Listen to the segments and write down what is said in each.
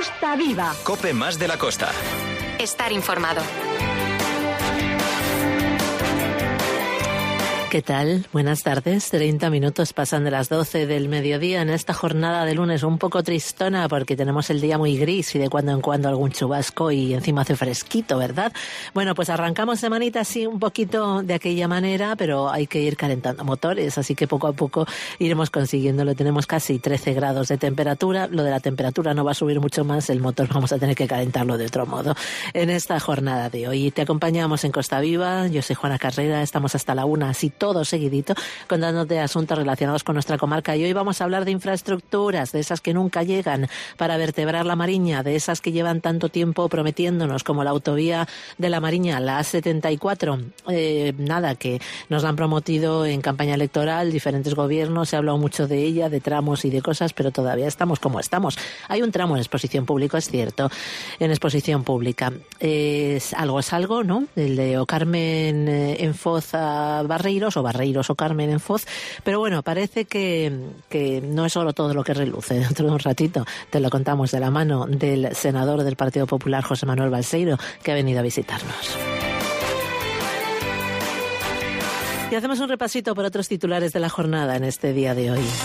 Costa Viva. COPE más de la costa. Estar informado. ¿Qué tal? Buenas tardes. 30 minutos pasan de las 12 del mediodía en esta jornada de lunes un poco tristona porque tenemos el día muy gris y de cuando en cuando algún chubasco y encima hace fresquito, ¿verdad? Bueno, pues arrancamos semanita así un poquito de aquella manera, pero hay que ir calentando motores, así que poco a poco iremos consiguiéndolo. Tenemos casi 13 grados de temperatura. Lo de la temperatura no va a subir mucho más, el motor vamos a tener que calentarlo de otro modo en esta jornada de hoy. Te acompañamos en Costa Viva, yo soy Juana Carrera, estamos hasta la 1, así todo seguidito, contándote asuntos relacionados con nuestra comarca. Y hoy vamos a hablar de infraestructuras, de esas que nunca llegan para vertebrar la Mariña, de esas que llevan tanto tiempo prometiéndonos, como la autovía de la Mariña, la A74. Nada, que nos la han prometido en campaña electoral, diferentes gobiernos, se ha hablado mucho de ella, de tramos y de cosas, pero todavía estamos como estamos. Hay un tramo en exposición pública, es cierto, en exposición pública. Es algo, ¿no? El de Ocarmen en Foz a Barreiros, o Barreiros o Carmen en Foz, pero bueno, parece que no es solo todo lo que reluce. Dentro de un ratito te lo contamos de la mano del senador del Partido Popular, José Manuel Balseiro, que ha venido a visitarnos. Y hacemos un repasito por otros titulares de la jornada en este día de hoy.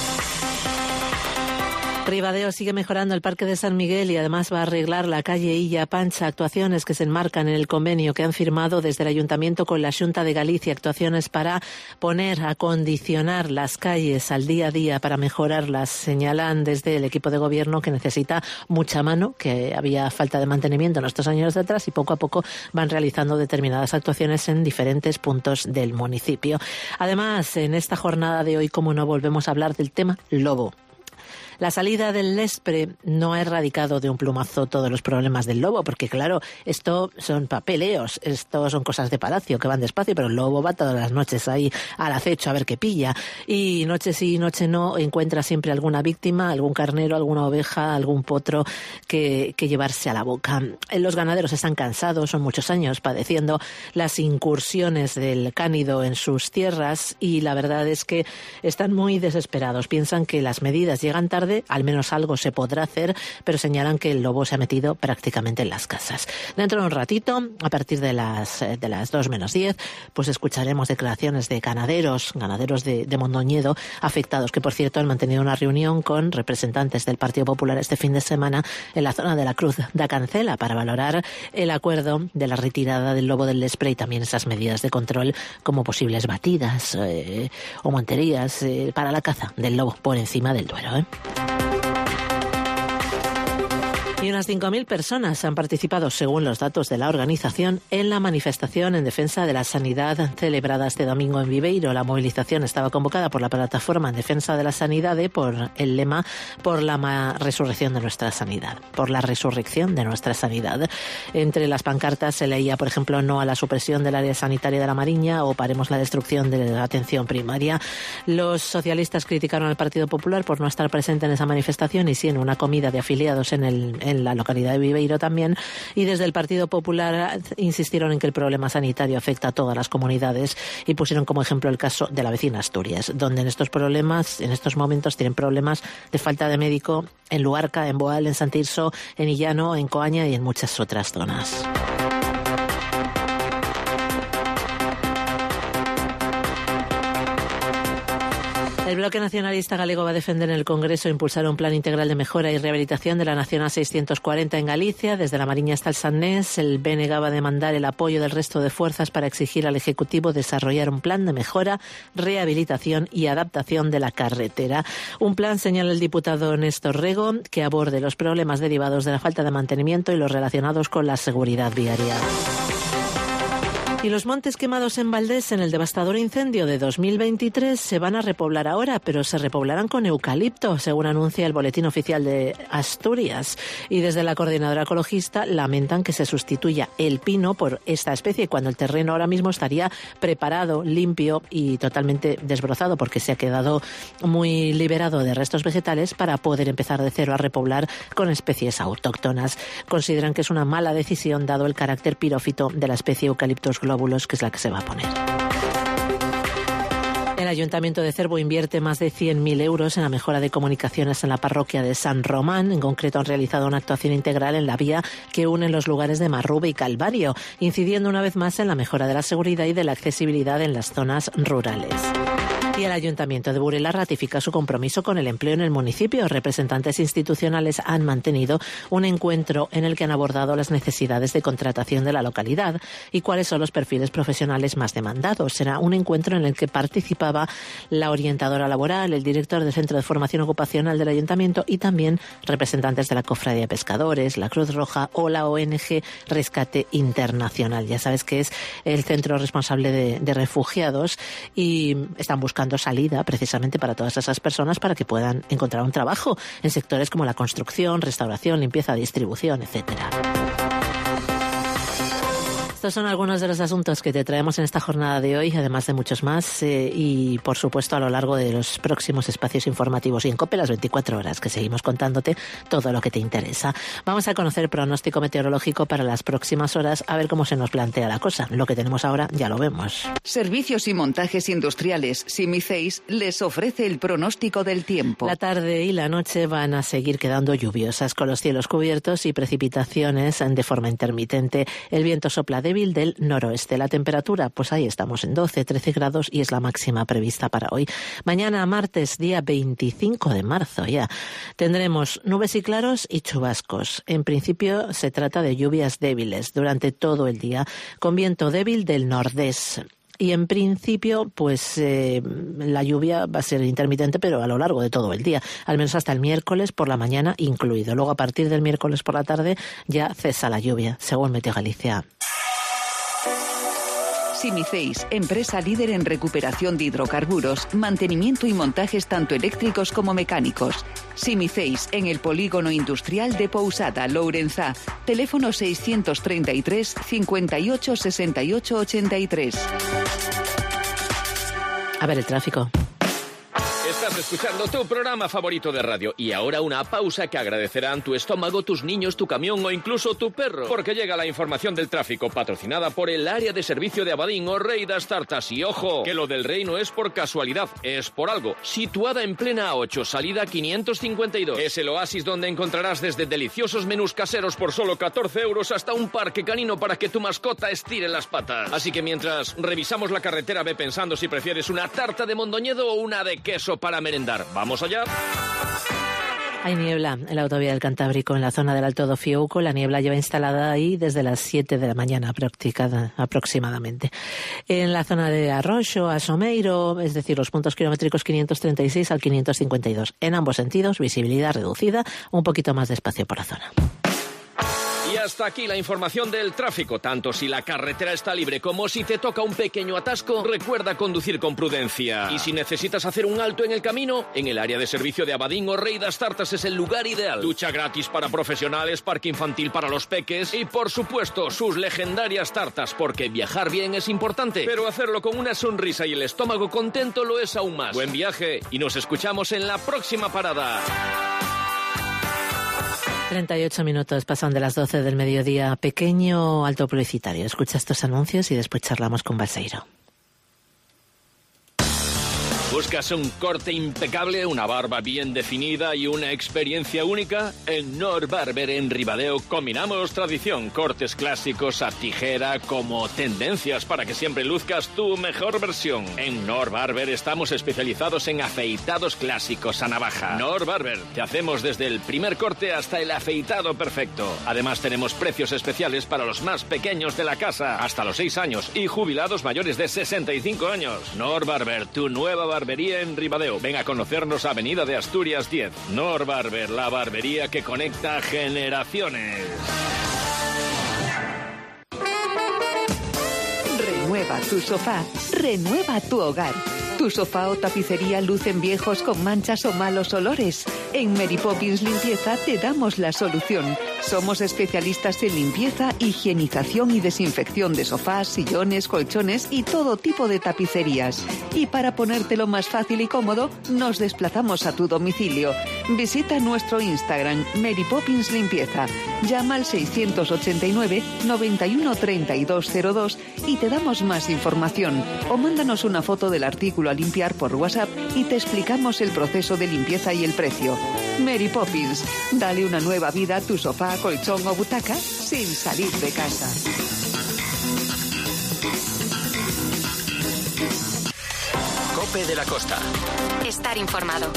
Ribadeo sigue mejorando el Parque de San Miguel y además va a arreglar la calle Illa Pancha, actuaciones que se enmarcan en el convenio que han firmado desde el Ayuntamiento con la Xunta de Galicia, actuaciones para acondicionar las calles al día a día, para mejorarlas. Señalan desde el equipo de gobierno que necesita mucha mano, que había falta de mantenimiento en estos años de atrás y poco a poco van realizando determinadas actuaciones en diferentes puntos del municipio. Además, en esta jornada de hoy, como no, volvemos a hablar del tema lobo. La salida del Lespre no ha erradicado de un plumazo todos los problemas del lobo, porque claro, esto son papeleos, esto son cosas de palacio que van despacio, pero el lobo va todas las noches ahí al acecho a ver qué pilla. Y noche sí, noche no, encuentra siempre alguna víctima, algún carnero, alguna oveja, algún potro que llevarse a la boca. Los ganaderos están cansados, son muchos años padeciendo las incursiones del cánido en sus tierras y la verdad es que están muy desesperados. Piensan que las medidas llegan tarde, al menos algo se podrá hacer, pero señalan que el lobo se ha metido prácticamente en las casas. Dentro de un ratito, a partir de las 2 menos 10, pues escucharemos declaraciones de ganaderos de Mondoñedo afectados, que por cierto han mantenido una reunión con representantes del Partido Popular este fin de semana en la zona de la Cruz da Cancela para valorar el acuerdo de la retirada del lobo del Lespre y también esas medidas de control como posibles batidas o monterías para la caza del lobo por encima del Duero. Y unas 5.000 personas han participado, según los datos de la organización, en la manifestación en defensa de la sanidad celebrada este domingo en Viveiro. La movilización estaba convocada por la Plataforma en Defensa de la Sanidad por el lema por la resurrección de nuestra sanidad, por la resurrección de nuestra sanidad. Entre las pancartas se leía, por ejemplo, no a la supresión del área sanitaria de la Mariña o paremos la destrucción de la atención primaria. Los socialistas criticaron al Partido Popular por no estar presente en esa manifestación y sí en una comida de afiliados en la localidad de Viveiro también, y desde el Partido Popular insistieron en que el problema sanitario afecta a todas las comunidades y pusieron como ejemplo el caso de la vecina Asturias, donde en estos momentos tienen problemas de falta de médico en Luarca, en Boal, en Sant Tirso, en Illano, en Coaña y en muchas otras zonas. El Bloque Nacionalista Galego va a defender en el Congreso impulsar un plan integral de mejora y rehabilitación de la Nacional 640 en Galicia, desde la Mariña hasta el Sannés. El BNG va a demandar el apoyo del resto de fuerzas para exigir al Ejecutivo desarrollar un plan de mejora, rehabilitación y adaptación de la carretera. Un plan, señala el diputado Néstor Rego, que aborde los problemas derivados de la falta de mantenimiento y los relacionados con la seguridad viaria. Y los montes quemados en Valdés en el devastador incendio de 2023 se van a repoblar ahora, pero se repoblarán con eucalipto, según anuncia el Boletín Oficial de Asturias. Y desde la Coordinadora Ecologista lamentan que se sustituya el pino por esta especie, cuando el terreno ahora mismo estaría preparado, limpio y totalmente desbrozado, porque se ha quedado muy liberado de restos vegetales para poder empezar de cero a repoblar con especies autóctonas. Consideran que es una mala decisión dado el carácter pirófito de la especie Eucalyptus globulus, que es la que se va a poner. El El Ayuntamiento de Cervo invierte más de 100.000 euros en la mejora de comunicaciones en la parroquia de San Román. En concreto, han realizado una actuación integral en la vía que une los lugares de Marrube y Calvario, incidiendo una vez más en la mejora de la seguridad y de la accesibilidad en las zonas rurales. Y el Ayuntamiento de Burela ratifica su compromiso con el empleo en el municipio. Representantes institucionales han mantenido un encuentro en el que han abordado las necesidades de contratación de la localidad y cuáles son los perfiles profesionales más demandados. Será un encuentro en el que participaba la orientadora laboral, el director del Centro de Formación Ocupacional del Ayuntamiento y también representantes de la Cofradía de Pescadores, la Cruz Roja o la ONG Rescate Internacional. Ya sabes que es el centro responsable de refugiados y están buscando salida precisamente para todas esas personas para que puedan encontrar un trabajo en sectores como la construcción, restauración, limpieza, distribución, etcétera. Estos son algunos de los asuntos que te traemos en esta jornada de hoy, además de muchos más, y por supuesto a lo largo de los próximos espacios informativos y en COPE las 24 horas, que seguimos contándote todo lo que te interesa. Vamos a conocer el pronóstico meteorológico para las próximas horas, a ver cómo se nos plantea la cosa. Lo que tenemos ahora ya lo vemos. Servicios y montajes industriales Simiceis les ofrece el pronóstico del tiempo. La tarde y la noche van a seguir quedando lluviosas, con los cielos cubiertos y precipitaciones de forma intermitente. El viento sopla débil del noroeste. La temperatura, pues ahí estamos en 12-13 grados y es la máxima prevista para hoy. Mañana, martes, día 25 de marzo ya, tendremos nubes y claros y chubascos. En principio se trata de lluvias débiles durante todo el día, con viento débil del nordés. Y en principio, pues la lluvia va a ser intermitente, pero a lo largo de todo el día, al menos hasta el miércoles por la mañana incluido. Luego, a partir del miércoles por la tarde, ya cesa la lluvia, según Meteo Galicia. Simiceis, empresa líder en recuperación de hidrocarburos, mantenimiento y montajes tanto eléctricos como mecánicos. Simiceis, en el polígono industrial de Pousada, Lourenzá. Teléfono 633 58 68 83. A ver el tráfico. Estás escuchando tu programa favorito de radio y ahora una pausa que agradecerán tu estómago, tus niños, tu camión o incluso tu perro, porque llega la información del tráfico patrocinada por el área de servicio de Abadín o Rey das Tartas. Y ojo, que lo del Rey no es por casualidad, es por algo. Situada en plena A8, salida 552. Es el oasis donde encontrarás desde deliciosos menús caseros por solo 14 euros hasta un parque canino para que tu mascota estire las patas. Así que mientras revisamos la carretera, ve pensando si prefieres una tarta de mondoñedo o una de queso para merendar. ¡Vamos allá! Hay niebla en la autovía del Cantábrico, en la zona del Alto do Fiouco. La niebla lleva instalada ahí desde las 7 de la mañana aproximadamente. En la zona de Arroxo, a Someiro, es decir, los puntos kilométricos 536 al 552. En ambos sentidos, visibilidad reducida, un poquito más de espacio por la zona. Y hasta aquí la información del tráfico. Tanto si la carretera está libre como si te toca un pequeño atasco, recuerda conducir con prudencia. Y si necesitas hacer un alto en el camino, en el área de servicio de Abadín o Rey das Tartas es el lugar ideal. Ducha gratis para profesionales, parque infantil para los peques y, por supuesto, sus legendarias tartas, porque viajar bien es importante, pero hacerlo con una sonrisa y el estómago contento lo es aún más. Buen viaje y nos escuchamos en la próxima parada. 38 minutos pasan de las 12 del mediodía. Pequeño alto publicitario. Escucha estos anuncios y después charlamos con Balseiro. ¿Buscas un corte impecable, una barba bien definida y una experiencia única? En Nord Barber en Ribadeo combinamos tradición, cortes clásicos a tijera como tendencias para que siempre luzcas tu mejor versión. En Nord Barber estamos especializados en afeitados clásicos a navaja. Nord Barber, te hacemos desde el primer corte hasta el afeitado perfecto. Además tenemos precios especiales para los más pequeños de la casa, hasta los 6 años, y jubilados mayores de 65 años. Nord Barber, tu nueva barbería en Ribadeo. Ven a conocernos a Avenida de Asturias 10. Nord Barber, la barbería que conecta generaciones. Renueva tu sofá, renueva tu hogar. ¿Tu sofá o tapicería lucen viejos con manchas o malos olores? En Mary Poppins Limpieza te damos la solución. Somos especialistas en limpieza, higienización y desinfección de sofás, sillones, colchones y todo tipo de tapicerías. Y para ponértelo más fácil y cómodo, nos desplazamos a tu domicilio. Visita nuestro Instagram, Mary Poppins Limpieza. Llama al 689 91 3202 y te damos más información. O mándanos una foto del artículo a limpiar por WhatsApp y te explicamos el proceso de limpieza y el precio. Mary Poppins, dale una nueva vida a tu sofá, colchón o butaca sin salir de casa. Cope de la Costa. Estar informado.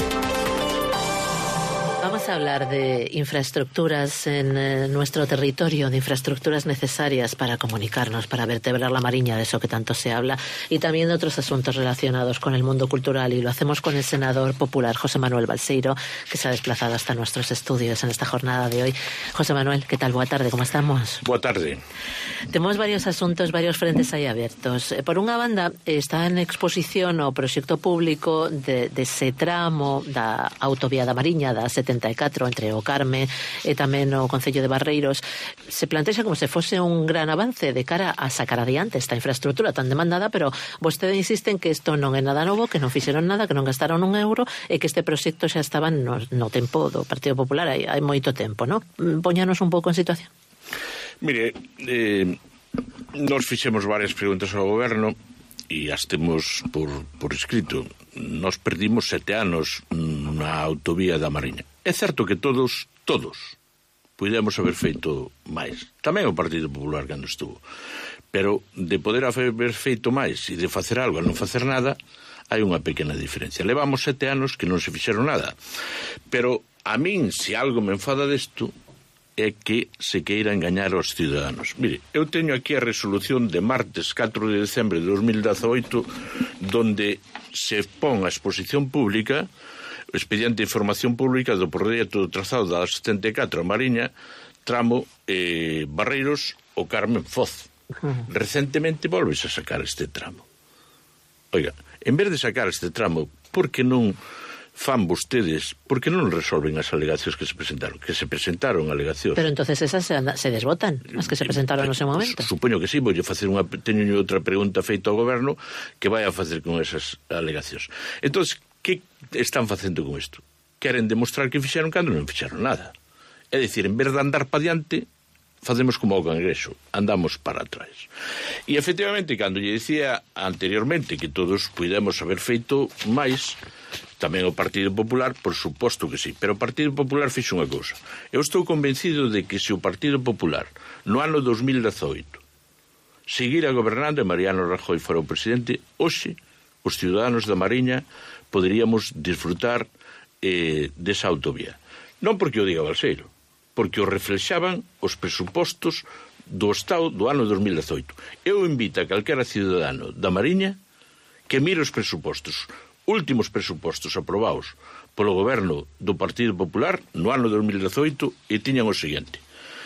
Vamos a hablar de infraestructuras en nuestro territorio, de infraestructuras necesarias para comunicarnos, para vertebrar la Mariña, de eso que tanto se habla, y también de otros asuntos relacionados con el mundo cultural, y lo hacemos con el senador popular José Manuel Balseiro, que se ha desplazado hasta nuestros estudios en esta jornada de hoy. José Manuel, ¿qué tal? Boa tarde, ¿cómo estamos? Boa tarde. Temos varios asuntos, varios frentes aí abertos. Por unha banda, está en exposición o proxecto público dese tramo da autovía da Mariña, da 74, entre o Carme e tamén o Concello de Barreiros. Se plantexa como se fose un gran avance de cara a sacar adiante esta infraestructura tan demandada, pero vostede insiste en que isto non é nada novo, que non fixeron nada, que non gastaron un euro e que este proxecto xa estaba no tempo do Partido Popular, hai moito tempo, non? Póñanos un pouco en situación. Mire, nos fixemos varias preguntas ao goberno e as temos por escrito. Nos perdimos 7 anos na autovía da Mariña. É certo que todos pudemos haber feito máis. Tamén o Partido Popular cando estuvo. Pero de poder haber feito máis e de facer algo a non facer nada, hai unha pequena diferencia. Levamos 7 anos que non se fixeron nada. Pero a min, se algo me enfada desto, é que se queira engañar aos ciudadanos. Mire, eu teño aquí a resolución de martes 4 de decembre de 2018 donde se pon a exposición pública o expediente de información pública do proxecto do trazado da 74 a Mariña, tramo Barreiros o Carmen Foz. Recentemente volves a sacar este tramo. Oiga, en vez de sacar este tramo, por que non fan vostedes, porque non resolven as alegacións que se presentaron? Que se presentaron alegacións. Pero entonces esas se desbotan, as que se presentaron no seu momento. Supoño que sí, voulle facer teño outra pregunta feita ao goberno que vai a facer con esas alegacións. Entonces, que están facendo con isto? Queren demostrar que fixeron cando non fixeron nada. É dicir, en vez de andar para diante, facemos como ao Congreso, andamos para atrás. E efectivamente, cando lle dicía anteriormente que todos pudemos haber feito máis, tamén o Partido Popular, por suposto que sí, pero o Partido Popular fixo unha cousa. Eu estou convencido de que se o Partido Popular no ano 2018 seguira gobernando e Mariano Rajoy fora o presidente, hoxe os ciudadanos da Mariña poderíamos disfrutar desa autovía. Non porque o diga Balseiro, porque o reflexaban os presupostos do Estado do ano 2018. Eu invito a calquera ciudadano da Mariña que mire os presupostos, últimos presupostos aprobados polo goberno do Partido Popular no ano 2018 e tiñan o seguinte.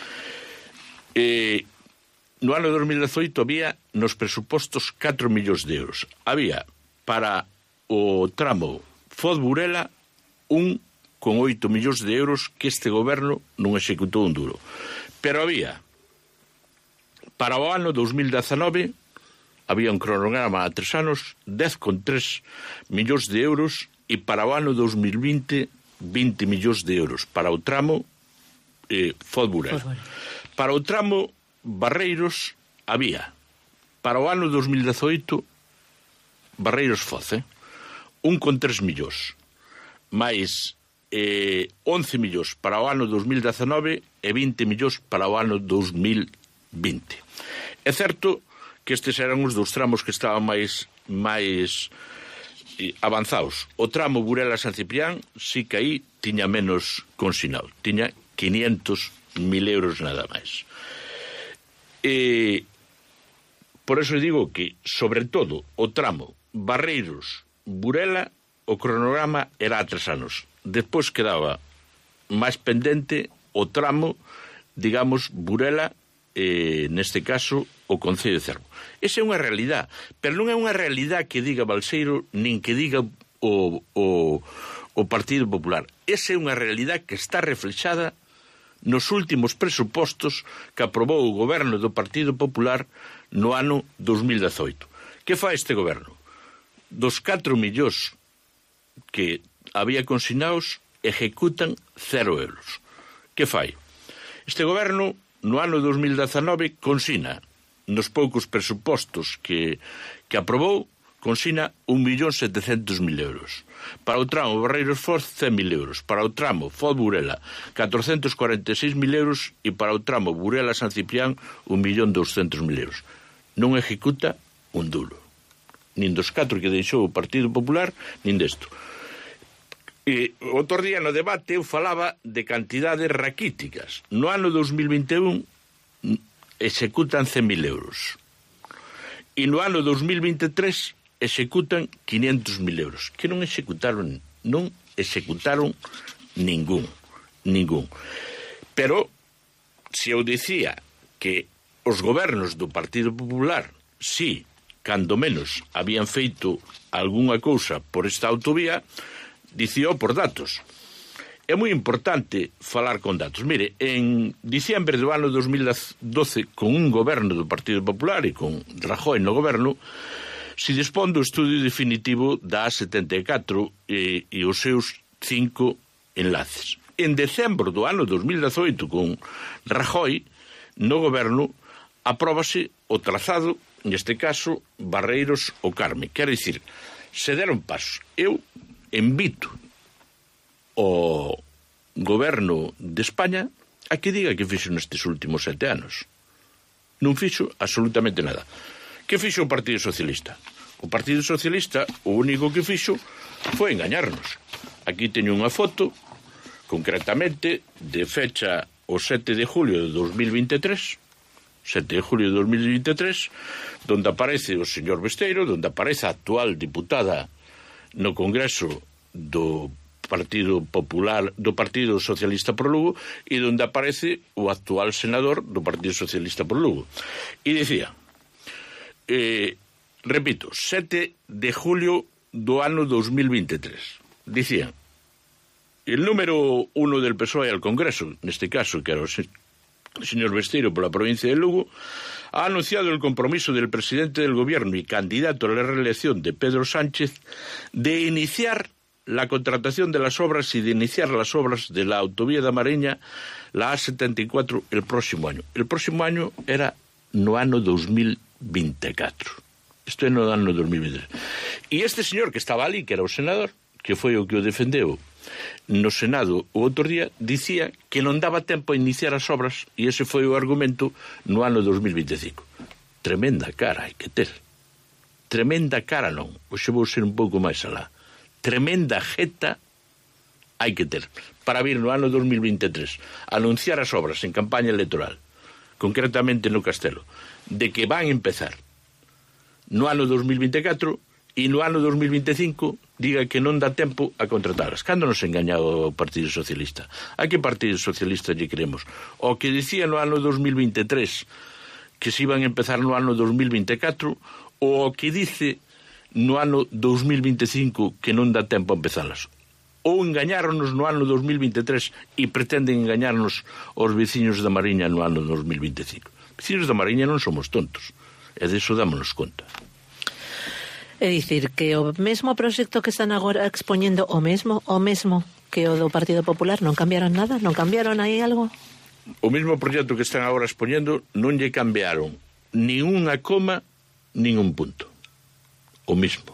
No ano 2018 había nos presupostos 4 millóns de euros. Había para o tramo Foz-Burela 1,8 millóns de euros que este goberno non executou un duro. Pero había para o ano 2019 había un cronograma a 3 anos 10,3 millóns de euros e para o ano 2020 20 millóns de euros para o tramo Foz-Burela. Para o tramo Barreiros había para o ano 2018 Barreiros Foz 1,3 millóns máis 11 millóns para o ano 2019 e 20 millóns para o ano 2020. É certo que estes eran os dos tramos que estaban máis avanzados. O tramo Burela-San Ciprián sí que aí tiña menos consignado, tiña 500.000 euros nada máis. Por eso digo que, sobre todo, o tramo Barreiros-Burela, o cronograma era a 3 anos. Despois quedaba máis pendente o tramo, digamos, Burela, neste caso, o Concello de Cervo. Esa é unha realidade, pero non é unha realidade que diga Balseiro nin que diga o Partido Popular. Esa é unha realidade que está reflexada nos últimos presupostos que aprobou o goberno do Partido Popular no ano 2018. Que fai este goberno? Dos 4 millóns que había consignados, ejecutan 0 euros. Que fai? Este goberno, no ano 2019, consigna, nos poucos presupostos que aprobou, consigna 1.700.000 euros. Para o tramo Barreiros Foz, 100.000 euros. Para o tramo Foz Burela, 446.000 euros. E para o tramo Burela San Ciprián, 1.200.000 euros. Non ejecuta un duro. Nin dos 4 que deixou o Partido Popular, nin desto. E outro día no debate eu falaba de cantidades raquíticas. No ano 2021 executan 100.000 euros. E no ano 2023 executan 500.000 euros. Que non executaron ningún. Pero, se eu dicía que os gobernos do Partido Popular, si, cando menos, habían feito algunha cousa por esta autovía, dicía por datos. É moi importante falar con datos. Mire, en diciembre do ano 2012, con un goberno do Partido Popular e con Rajoy no goberno, se dispón do estudio definitivo da A74 e os seus 5 enlaces. En decembro do ano 2018, con Rajoy no goberno, apróbase o trazado, neste caso, Barreiros o Carme. Quer dicir, se deron pasos. Eu invito o goberno de España a que diga que fixo nestes últimos 7 anos. Non fixo absolutamente nada. Que fixo o Partido Socialista? O Partido Socialista o único que fixo foi engañarnos. Aquí teño unha foto, concretamente, de fecha o 7 de julio de 2023, 7 de julio de 2023, donde aparece o señor Besteiro, donde aparece a actual diputada no Congreso do Partido Popular, do Partido Socialista por Lugo, e donde aparece o actual senador do Partido Socialista por Lugo. E dicía, repito, 7 de julio do ano 2023, dicía, el número 1 del PSOE al Congreso, neste caso, que era o señor Besteiro pola provincia de Lugo, ha anunciado el compromiso del presidente del gobierno y candidato a la reelección de Pedro Sánchez de iniciar la contratación de las obras y de iniciar las obras de la autovía da Mariña, la A74, el próximo año. El próximo año era no ano 2024. Isto é no ano 2023. E este señor que estaba ali, que era o senador, que foi o que o defendeu no Senado o outro día, dicía que non daba tempo a iniciar as obras, e ese foi o argumento no ano 2025. Tremenda cara hai que ter. Tremenda cara non. Hoxe vou ser un pouco máis alá. Tremenda jeta hai que ter para vir no ano 2023 anunciar as obras en campaña electoral, concretamente no Castelo, de que van empezar no ano 2024 e no ano 2025 diga que non dá tempo a contratalas. Cando nos engaña o Partido Socialista? A que Partido Socialista lle queremos? O que dicía no ano 2023 que se iban a empezar no ano 2024, ou o que dice no ano 2025 que non dá tempo a empezalas? Ou engañáronos no ano 2023 e pretenden engañarnos os veciños da Mariña no ano 2025? Veciños da Mariña non somos tontos, e deso dámonos conta. É dicir, que o mesmo proxecto que están agora expoñendo o mesmo que o do Partido Popular, non cambiaron nada? Non cambiaron aí algo? O mesmo proxecto que están agora expoñendo non lle cambiaron ni unha coma, nin un punto. O mismo.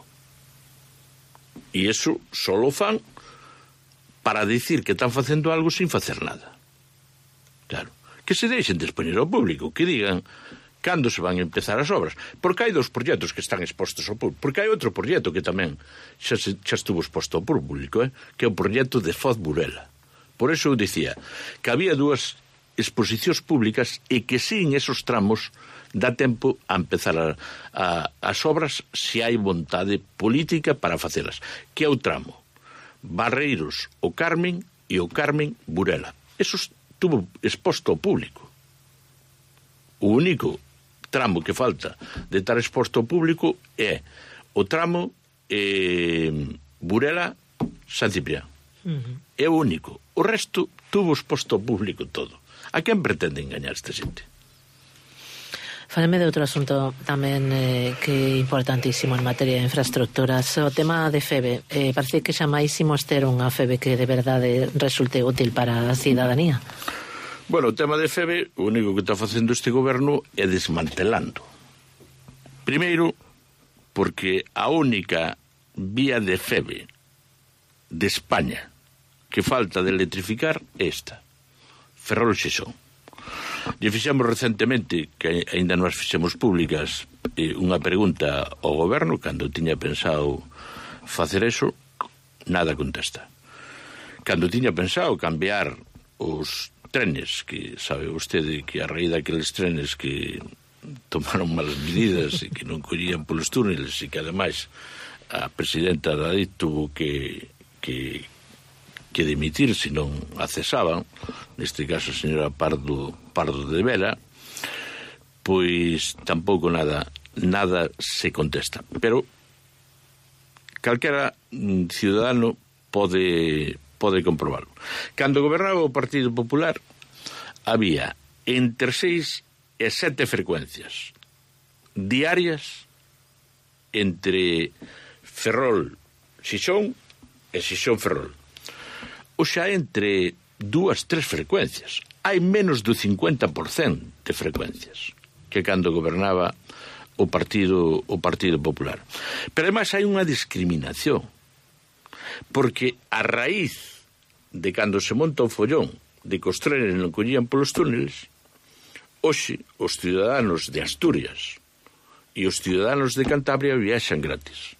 E iso só lo fan para dicir que están facendo algo sin facer nada. Claro. Que se deixen de expoñer ao público, que digan cando se van a empezar as obras. Porque hai dos proxectos que están expostos ao público. Porque hai outro proxecto que tamén xa estuvo exposto ao público, que é o proxecto de Foz Burela. Por eso eu dicía que había dúas exposicións públicas e que sin esos tramos dá tempo a empezar as obras se hai vontade política para facelas. Que é o tramo Barreiros o Carmen e o Carmen Burela. Eso estuvo exposto ao público. O único tramo que falta de estar exposto ao público é o tramo Burela San Ciprián. É o único. O resto tuvo exposto ao público todo. A quen pretende engañar este xente? Fáleme de outro asunto tamén que é importantísimo en materia de infraestructuras, o tema de FEBE. Parece que xa máis imos ter unha FEBE que de verdade resulte útil para a cidadanía. Bueno, o tema de FEBE, o único que está facendo este goberno é desmantelando. Primeiro, porque a única vía de FEBE de España que falta de electrificar é esta, Ferrol-Xixón. E fixemos recentemente, que aínda non as fixemos públicas, unha pregunta ao goberno, cando tiña pensado facer eso, nada contesta. Cando tiña pensado cambiar os trenes, que sabe vostede que a raíz daqueles trenes que tomaron malas medidas e que non collían polos túneles e que ademais a presidenta da DIT tuvo que dimitir se non a cesaban, neste caso a señora Pardo de Vera, pois tampouco nada se contesta. Pero calquera ciudadano pode comprobarlo. Cando gobernaba o Partido Popular había entre 6 e 7 frecuencias diarias entre Ferrol-Xixón e Xixón-Ferrol. O xa entre 2-3 frecuencias. Hai menos do 50% de frecuencias que cando gobernaba o Partido Popular. Pero ademais hai unha discriminación, porque a raíz de cando se monta o follón de que os trenes non collían polos túneles, hoxe os ciudadanos de Asturias e os ciudadanos de Cantabria viaxan gratis.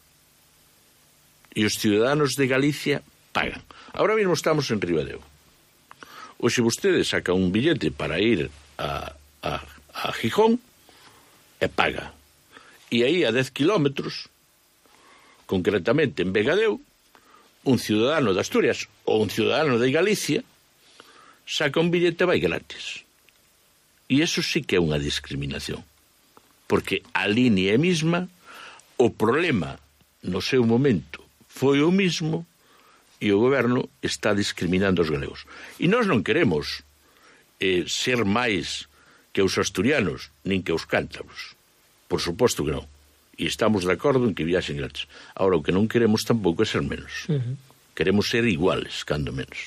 E os ciudadanos de Galicia pagan. Ahora mesmo estamos en Ribadeo. Hoxe vostede saca un billete para ir a Gijón e paga. E aí a 10 kilómetros, concretamente en Vegadeo, un ciudadano de Asturias ou un ciudadano de Galicia saca un billete e vai gratis. E iso sí que é unha discriminación. Porque a línea mesma, o problema no seu momento foi o mismo e o goberno está discriminando os galegos. E nós non queremos ser máis que os asturianos, nin que os cántabros. Por suposto que non. E estamos de acordo en que viaxen gratis. Ahora, o que non queremos tampouco é ser menos. Queremos ser iguales, cando menos.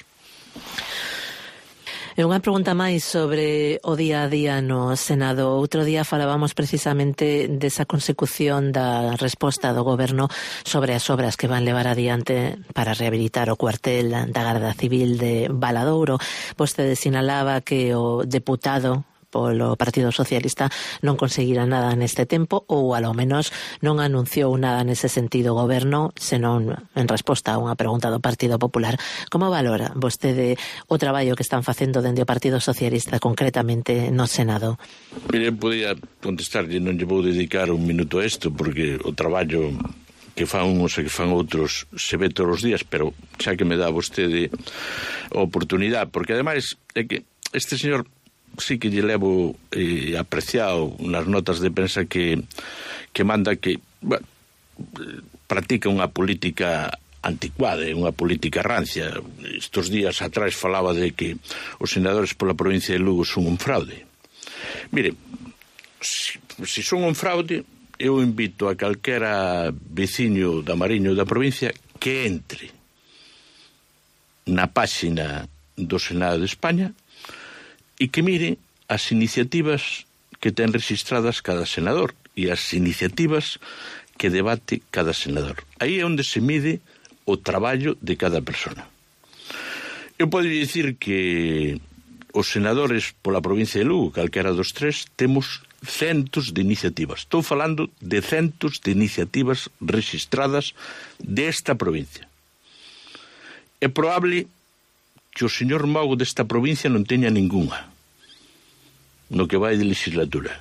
E unha pregunta máis sobre o día a día no Senado. Outro día falábamos precisamente desa consecución da resposta do goberno sobre as obras que van levar adiante para rehabilitar o cuartel da Garda Civil de Valadouro. Vostede sinalaba que o deputado polo Partido Socialista non conseguirá nada neste tempo, ou alo menos non anunciou nada nese sentido o goberno, senón en resposta a unha pregunta do Partido Popular. Como valora vostede o traballo que están facendo dende o Partido Socialista concretamente no Senado? Mire, podía contestarlle, non lle vou dedicar un minuto a isto, porque o traballo que fan uns e que fan outros se ve todos os días, pero xa que me dá vostede a oportunidade, porque ademais é que este señor sí que lle levo apreciado nas notas de prensa que manda que practica unha política anticuada, unha política rancia. Estos días atrás falaba de que os senadores pola provincia de Lugo son un fraude. Mire, se son un fraude, eu invito a calquera veciño da Mariño da provincia que entre na páxina do Senado de España e que mire as iniciativas que ten registradas cada senador e as iniciativas que debate cada senador. Aí é onde se mide o traballo de cada persona. Eu podo dicir que os senadores pola provincia de Lugo, calquera dos tres, temos centos de iniciativas. Estou falando de centos de iniciativas registradas desta provincia. É probable que o señor Mago desta provincia non teña ningunha no que vai de legislatura.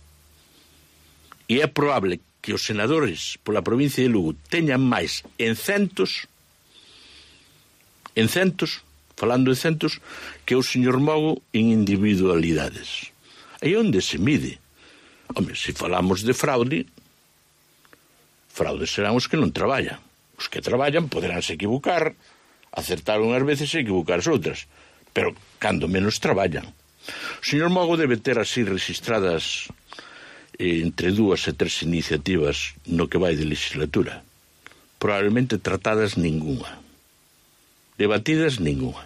E é probable que os senadores pola provincia de Lugo teñan máis en centos, falando de centos, que o señor Mago en individualidades. Aí onde se mide. Home, se falamos de fraudes serán os que non traballan. Os que traballan poderán se equivocar, Acertar unhas veces e equivocarse outras, pero cando menos traballan. O señor Mogo debe ter así registradas entre 2 e 3 iniciativas no que vai de legislatura. Probablemente tratadas ningunha. Debatidas ningunha.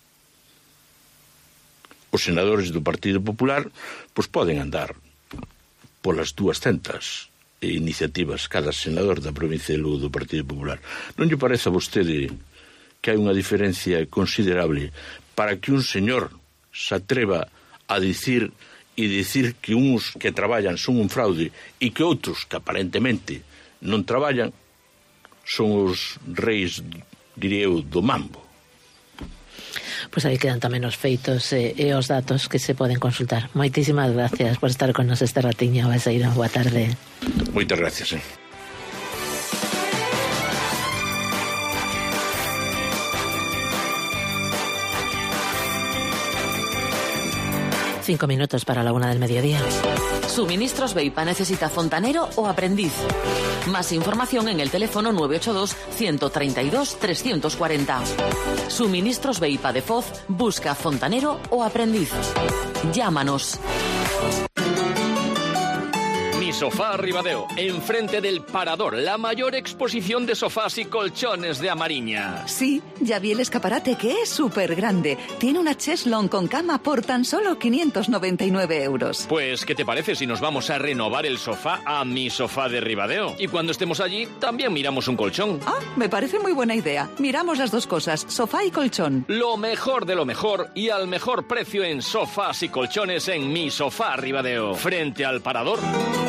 Os senadores do Partido Popular pois poden andar polas 200 iniciativas cada senador da provincia de Lugo do Partido Popular. Non lle parece a vostede que hai unha diferencia considerable para que un señor se atreva a dicir que uns que traballan son un fraude e que outros que aparentemente non traballan son os reis, diría eu, do mambo? Pois aí quedan tamén os feitos e os datos que se poden consultar. Moitísimas gracias por estar con nos este ratiño, Balseiro. Boa tarde. Moitas gracias. 5 minutos para la 1 del mediodía. Suministros Beipa necesita fontanero o aprendiz. Más información en el teléfono 982-132-340. Suministros Beipa de Foz busca fontanero o aprendiz. Llámanos. Mi Sofá Ribadeo, enfrente del Parador, la mayor exposición de sofás y colchones de Amariña. Sí, ya vi el escaparate, que es súper grande. Tiene una cheslong con cama por tan solo 599 euros. Pues, ¿qué te parece si nos vamos a renovar el sofá a Mi Sofá de Ribadeo? Y cuando estemos allí, también miramos un colchón. Ah, me parece muy buena idea. Miramos las dos cosas, sofá y colchón. Lo mejor de lo mejor y al mejor precio en sofás y colchones en Mi Sofá Ribadeo, frente al Parador.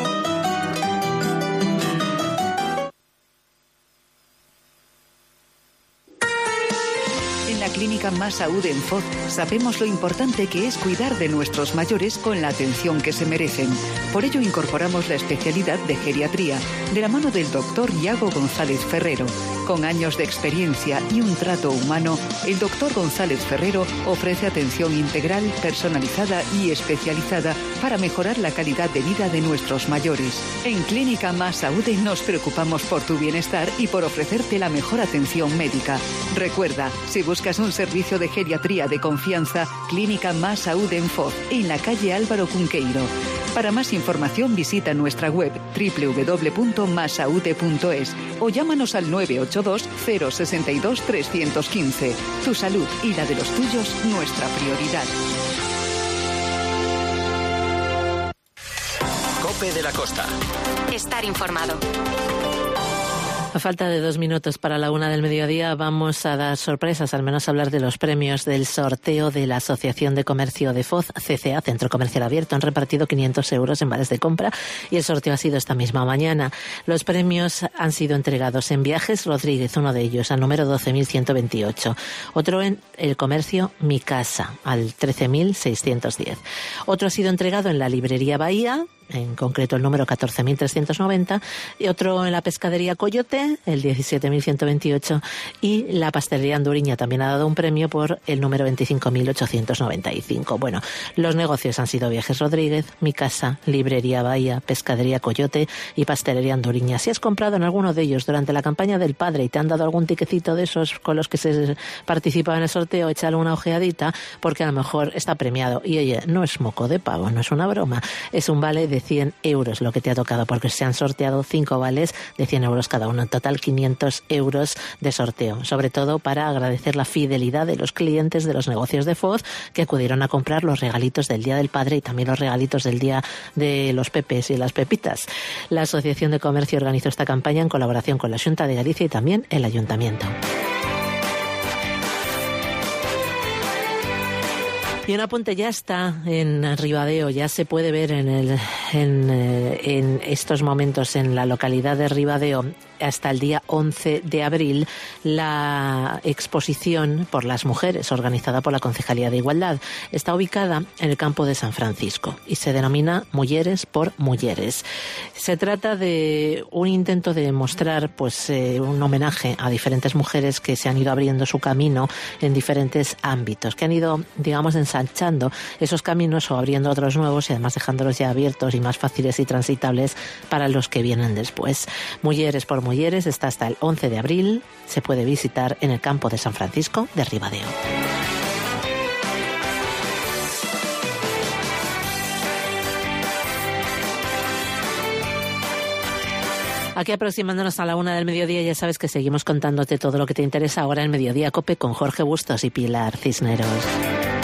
En la Clínica Más Saúd en Foz sabemos lo importante que es cuidar de nuestros mayores con la atención que se merecen. Por ello incorporamos la especialidad de geriatría de la mano del doctor Iago González Ferrero. Con años de experiencia y un trato humano, el doctor González Ferrero ofrece atención integral, personalizada y especializada para mejorar la calidad de vida de nuestros mayores. En Clínica Más Saúd nos preocupamos por tu bienestar y por ofrecerte la mejor atención médica. Recuerda, si buscas un servicio de geriatría de confianza, Clínica Más Saúd en Foz, en la calle Álvaro Cunqueiro. Para más información visita nuestra web www.masaude.es o llámanos al 982 062 315. Tu salud y la de los tuyos, nuestra prioridad. COPE de la Costa. Estar informado. A falta de 2 minutos para la 1 del mediodía vamos a dar sorpresas, al menos hablar de los premios del sorteo de la Asociación de Comercio de Foz, CCA, Centro Comercial Abierto. Han repartido 500 euros en vales de compra y el sorteo ha sido esta misma mañana. Los premios han sido entregados en Viajes Rodríguez, uno de ellos, al número 12.128. Otro en el comercio Mi Casa, al 13.610. Otro ha sido entregado en la librería Bahía, en concreto el número 14.390, y otro en la pescadería Coyote, el 17.128, y la pastelería Anduriña también ha dado un premio por el número 25.895. Bueno, los negocios han sido Viajes Rodríguez, Mi Casa, librería Bahía, pescadería Coyote y pastelería Anduriña. Si has comprado en alguno de ellos durante la campaña del Padre y te han dado algún tiquecito de esos con los que se participaba en el sorteo, échale una ojeadita, porque a lo mejor está premiado. Y oye, no es moco de pavo, no es una broma, es un vale de 100 euros lo que te ha tocado, porque se han sorteado 5 vales de 100 euros cada uno, en total 500 euros de sorteo, sobre todo para agradecer la fidelidad de los clientes de los negocios de Foz que acudieron a comprar los regalitos del Día del Padre y también los regalitos del Día de los Pepes y las Pepitas. La Asociación de Comercio organizó esta campaña en colaboración con la Xunta de Galicia y también el Ayuntamiento. Y un apunte, ya está en Ribadeo, ya se puede ver en estos momentos en la localidad de Ribadeo hasta el día 11 de abril la exposición por las mujeres organizada por la Concejalía de Igualdad. Está ubicada en el campo de San Francisco y se denomina Mujeres por Mujeres. Se trata de un intento de mostrar un homenaje a diferentes mujeres que se han ido abriendo su camino en diferentes ámbitos, que han ido, digamos, ensayando ensanchando esos caminos o abriendo otros nuevos y además dejándolos ya abiertos y más fáciles y transitables para los que vienen después. Mujeres por Mujeres está hasta el 11 de abril. Se puede visitar en el campo de San Francisco de Ribadeo. Aquí aproximándonos a la 1 del mediodía, ya sabes que seguimos contándote todo lo que te interesa ahora en Mediodía COPE con Jorge Bustos y Pilar Cisneros.